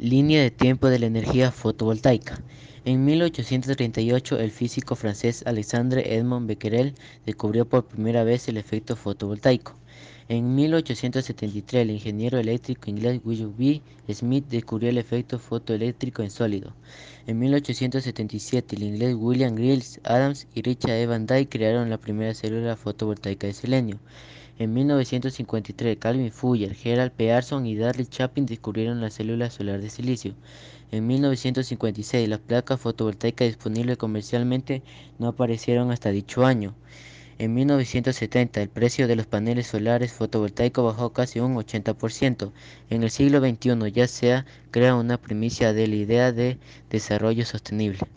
Línea de tiempo de la energía fotovoltaica. En 1838, el físico francés Alexandre Edmond Becquerel descubrió por primera vez el efecto fotovoltaico. En 1873, el ingeniero eléctrico inglés William B. Smith descubrió el efecto fotoeléctrico en sólido. En 1877, el inglés William Giles Adams y Richard E. Van Dyke crearon la primera célula fotovoltaica de selenio. En 1953, Calvin Fuller, Gerald Pearson y Darrell Chapin descubrieron la célula solar de silicio. En 1956, las placas fotovoltaicas disponibles comercialmente no aparecieron hasta dicho año. En 1970, el precio de los paneles solares fotovoltaicos bajó casi un 80%. En el siglo XXI ya se ha creado una primicia de la idea de desarrollo sostenible.